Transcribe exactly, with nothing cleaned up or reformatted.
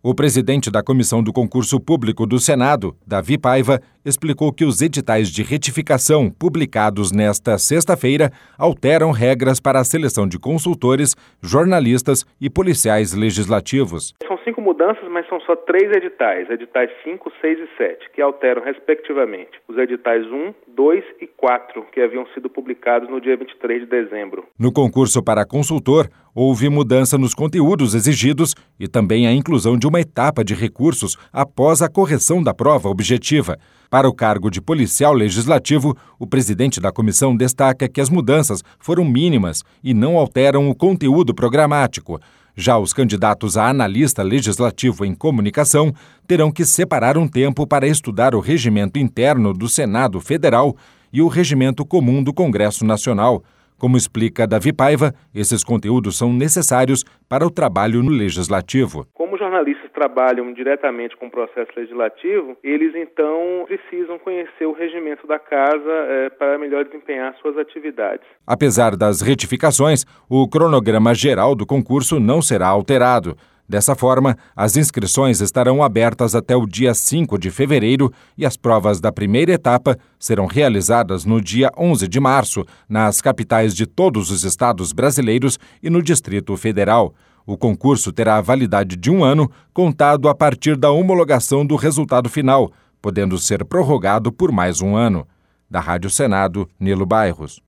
O presidente da Comissão do Concurso Público do Senado, Davi Paiva, explicou que os editais de retificação publicados nesta sexta-feira alteram regras para a seleção de consultores, jornalistas e policiais legislativos. São cinco mudanças, mas são só três editais, editais cinco, seis e sete, que alteram, respectivamente, os editais um, dois e quatro, que haviam sido publicados no dia vinte e três de dezembro. No concurso para consultor, houve mudança nos conteúdos exigidos e também a inclusão de uma etapa de recursos após a correção da prova objetiva. Para o cargo de policial legislativo, o presidente da comissão destaca que as mudanças foram mínimas e não alteram o conteúdo programático. Já os candidatos a analista legislativo em comunicação terão que separar um tempo para estudar o regimento interno do Senado Federal e o regimento comum do Congresso Nacional. Como explica Davi Paiva, esses conteúdos são necessários para o trabalho no Legislativo. Como jornalistas trabalham diretamente com o processo legislativo, eles então precisam conhecer o regimento da Casa é, para melhor desempenhar suas atividades. Apesar das retificações, o cronograma geral do concurso não será alterado. Dessa forma, as inscrições estarão abertas até o dia cinco de fevereiro e as provas da primeira etapa serão realizadas no dia onze de março, nas capitais de todos os estados brasileiros e no Distrito Federal. O concurso terá validade de um ano, contado a partir da homologação do resultado final, podendo ser prorrogado por mais um ano. Da Rádio Senado, Nilo Bairros.